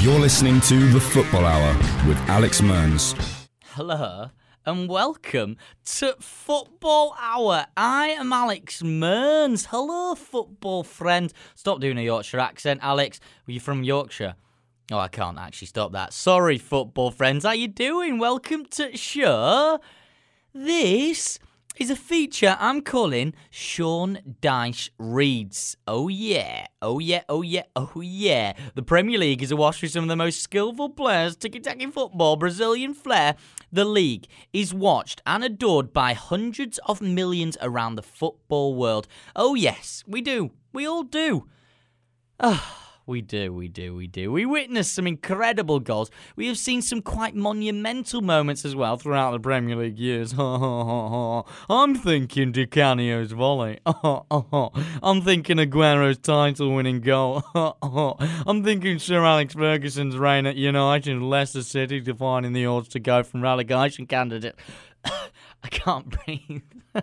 You're listening to The Football Hour with Alex Mearns. Hello and welcome to Football Hour. I am Alex Mearns. Hello, football friend. Stop doing a Yorkshire accent, Alex. Were you from Yorkshire? Oh, I can't actually stop that. Sorry, football friends. How you doing? Welcome to show. This is a feature I'm calling Sean Dyche Reads. Oh yeah, oh yeah, oh yeah, oh yeah. The Premier League is awash with some of the most skillful players, tiki-taki football, Brazilian flair. The league is watched and adored by hundreds of millions around the football world. Oh yes, we do. We all do. We do. We witnessed some incredible goals. We have seen some quite monumental moments as well throughout the Premier League years. I'm thinking Di Canio's volley. I'm thinking Aguero's title-winning goal. I'm thinking Sir Alex Ferguson's reign at United and Leicester City defining the odds to go from relegation candidate. I can't breathe.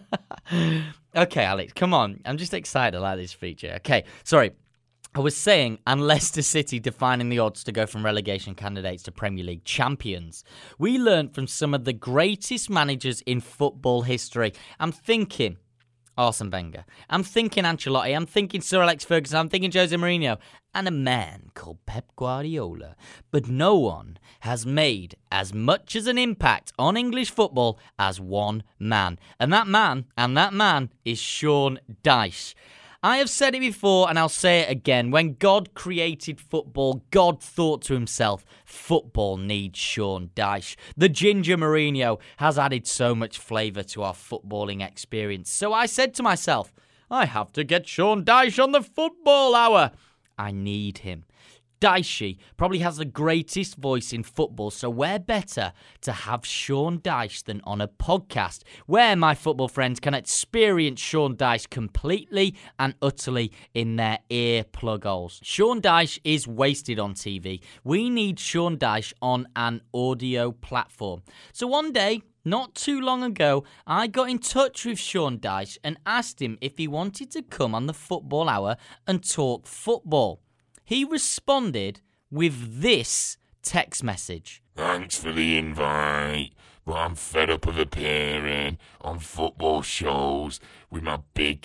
Okay, Alex, come on. I'm just excited about this feature. Okay, sorry. I was saying, and Leicester City defining the odds to go from relegation candidates to Premier League champions. We learned from some of the greatest managers in football history. I'm thinking Arsene Wenger. I'm thinking Ancelotti. I'm thinking Sir Alex Ferguson. I'm thinking Jose Mourinho. And a man called Pep Guardiola. But no one has made as much as an impact on English football as one man. And that man is Sean Dyche. I have said it before and I'll say it again. When God created football, God thought to himself, football needs Sean Dyche. The Ginger Mourinho has added so much flavour to our footballing experience. So I said to myself, I have to get Sean Dyche on the Football Hour. I need him. Dyche probably has the greatest voice in football, so where better to have Sean Dyche than on a podcast where my football friends can experience Sean Dyche completely and utterly in their ear plug holes. Sean Dyche is wasted on TV. We need Sean Dyche on an audio platform. So one day, not too long ago, I got in touch with Sean Dyche and asked him if he wanted to come on the Football Hour and talk football. He responded with this text message. Thanks for the invite, but I'm fed up of appearing on football shows with my big,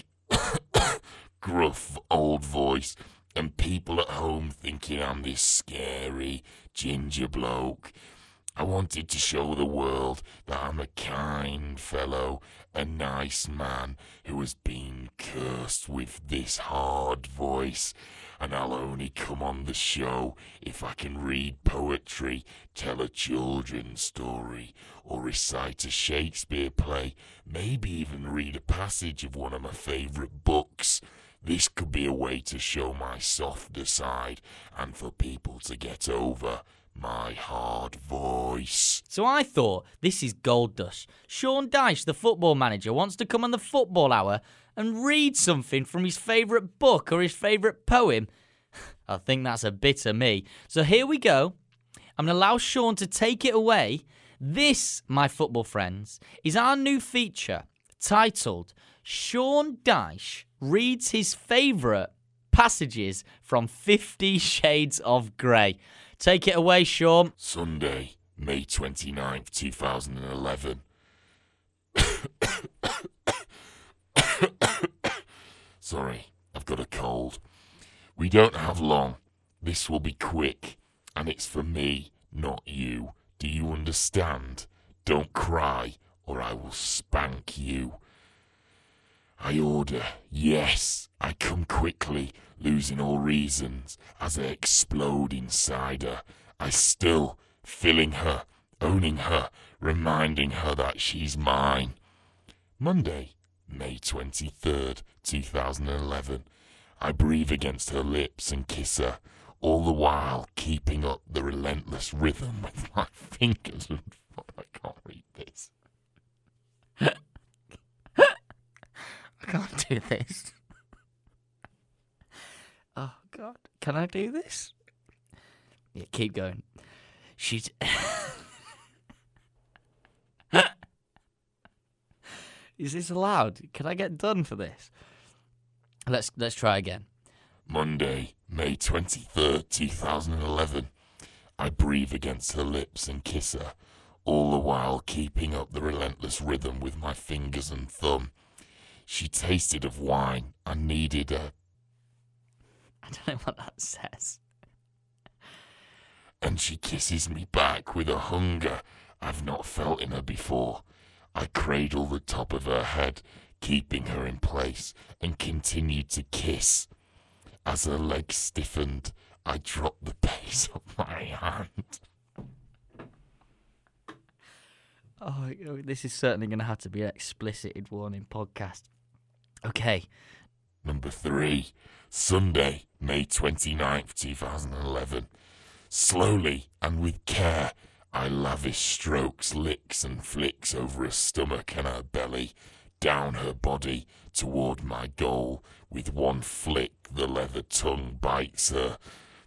gruff old voice and people at home thinking I'm this scary ginger bloke. I wanted to show the world that I'm a kind fellow, a nice man who has been cursed with this hard voice. And I'll only come on the show if I can read poetry, tell a children's story, or recite a Shakespeare play, maybe even read a passage of one of my favourite books. This could be a way to show my softer side and for people to get over my hard voice. So I thought, this is gold dust. Sean Dyche, the football manager, wants to come on the Football Hour and read something from his favourite book or his favourite poem. I think that's a bit of me. So here we go. I'm going to allow Sean to take it away. This, my football friends, is our new feature titled Sean Dyche Reads His Favourite Passages from 50 Shades of Grey. Take it away, Sean. Sunday, May 29th, 2011. Sorry, I've got a cold. We don't have long. This will be quick, and it's for me, not you. Do you understand? Don't cry, or I will spank you. I order, yes, I come quickly, losing all reasons, as I explode inside her. I still, filling her, owning her, reminding her that she's mine. Monday, May 23rd, 2011. I breathe against her lips and kiss her, all the while keeping up the relentless rhythm with my fingers. I can't read this. I can't do this. Oh, God. Can I do this? Yeah, keep going. She's... Is this allowed? Can I get done for this? Let's try again. Monday, May 23rd, 2011. I breathe against her lips and kiss her, all the while keeping up the relentless rhythm with my fingers and thumb. She tasted of wine and needed a... I don't know what that says. And she kisses me back with a hunger I've not felt in her before. I cradle the top of her head, keeping her in place, and continued to kiss. As her legs stiffened, I dropped the pace of my hand. Oh, this is certainly going to have to be an explicit warning podcast. Okay. Number 3, Sunday, May 29th, 2011. Slowly and with care, I lavish strokes, licks and flicks over her stomach and her belly, down her body toward my goal. With one flick, the leather tongue bites her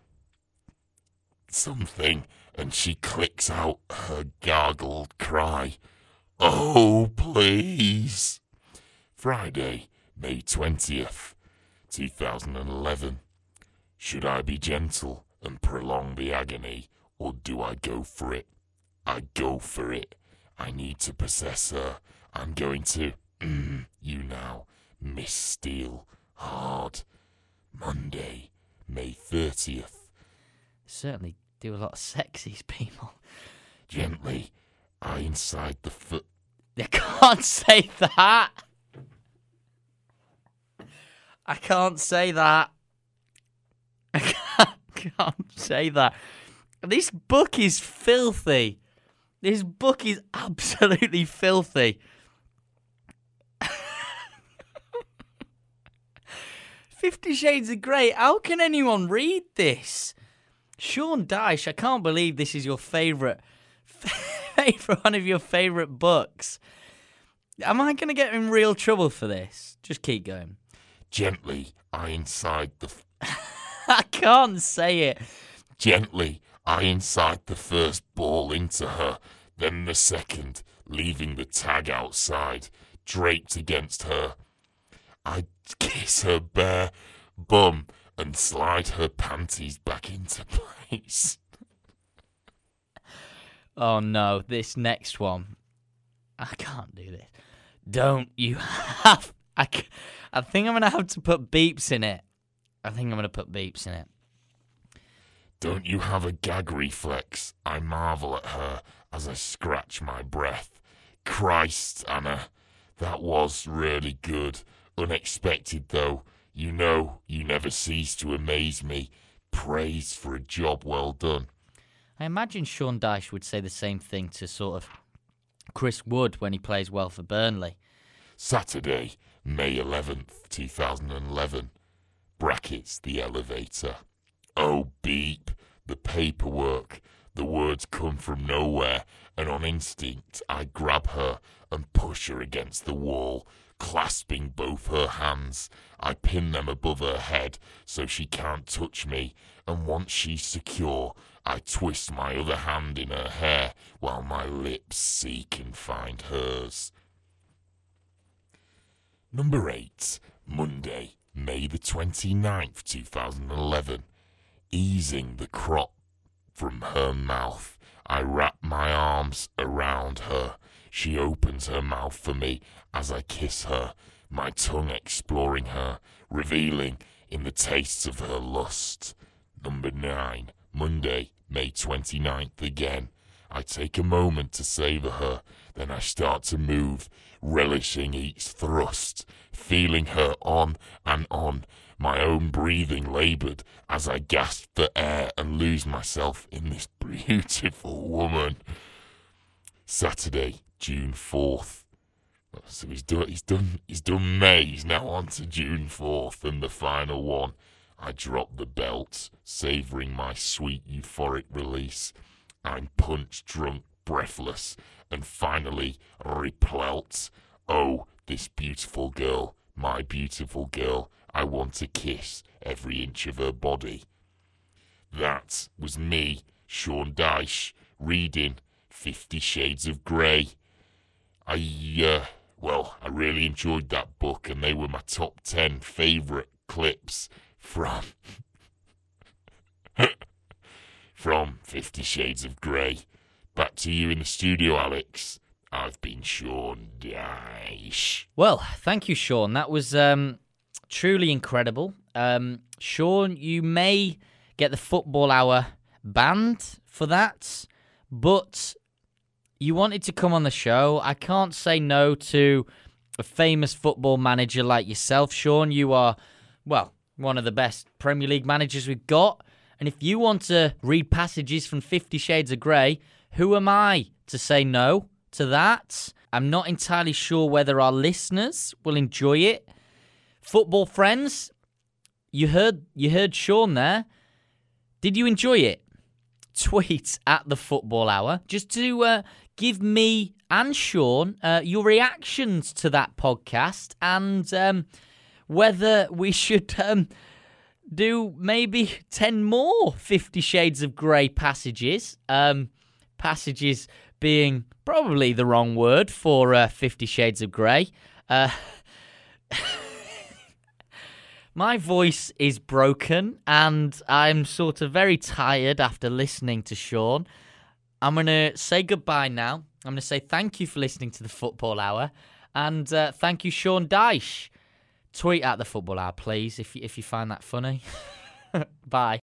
something, and she clicks out her gargled cry, "Oh, please!" Friday, May 20th, 2011. Should I be gentle and prolong the agony, or do I go for it? I go for it. I need to possess her. I'm going to, you now, Miss Steele, hard. Monday, May 30th. Certainly do a lot of sex, these people. Gently, I inside the foot. You can't say that. I can't say that. I can't say that. This book is filthy. This book is absolutely filthy. 50 Shades of Grey. How can anyone read this? Sean Dyche, I can't believe this is your favourite one of your favourite books. Am I going to get in real trouble for this? Just keep going. Gently, I inside the... I can't say it. Gently, I inside the first ball into her, then the second, leaving the tag outside, draped against her. I kiss her bare bum and slide her panties back into place. Oh no, this next one. I can't do this. Don't you have... I think I'm going to have to put beeps in it. Don't you have a gag reflex? I marvel at her as I scratch my breath. Christ, Anna, that was really good. Unexpected, though. You know, you never cease to amaze me. Praise for a job well done. I imagine Sean Dyche would say the same thing to sort of Chris Wood when he plays well for Burnley. Saturday, May 11th, 2011. Brackets, the elevator. Oh, beep, the paperwork. The words come from nowhere, and on instinct I grab her and push her against the wall, clasping both her hands. I pin them above her head so she can't touch me, and once she's secure, I twist my other hand in her hair while my lips seek and find hers. Number 8, Monday, May the 29th, 2011. Easing the crop from her mouth, I wrap my arms around her. She opens her mouth for me as I kiss her, my tongue exploring her, revealing in the tastes of her lust. Number 9, Monday, May 29th again. I take a moment to savour her, then I start to move, relishing each thrust, feeling her on and on, my own breathing laboured as I gasp for air and lose myself in this beautiful woman. Saturday, June 4th. So he's done May, he's now on to June 4th and the final one. I drop the belt, savouring my sweet euphoric release. I'm punch drunk, breathless, and finally repelt. Oh, this beautiful girl, my beautiful girl, I want to kiss every inch of her body. That was me, Sean Dyche, reading 50 Shades of Grey. I really enjoyed that book, and they were my top 10 favourite clips from from 50 Shades of Grey. Back to you in the studio, Alex. I've been Sean Dyche. Well, thank you, Sean. That was truly incredible. Sean, you may get the Football Hour banned for that, but you wanted to come on the show. I can't say no to a famous football manager like yourself, Sean. You are, well, one of the best Premier League managers we've got. And if you want to read passages from 50 Shades of Grey, who am I to say no to that? I'm not entirely sure whether our listeners will enjoy it. Football friends, you heard Sean there. Did you enjoy it? Tweet at the Football Hour just to give me and Sean your reactions to that podcast and whether we should do maybe 10 more 50 Shades of Grey passages. Passages being probably the wrong word for 50 Shades of Grey. My voice is broken and I'm sort of very tired after listening to Sean. I'm going to say goodbye now. I'm going to say thank you for listening to the Football Hour and thank you, Sean Dyche. Tweet at the Football Hour, please, if you find that funny. Bye.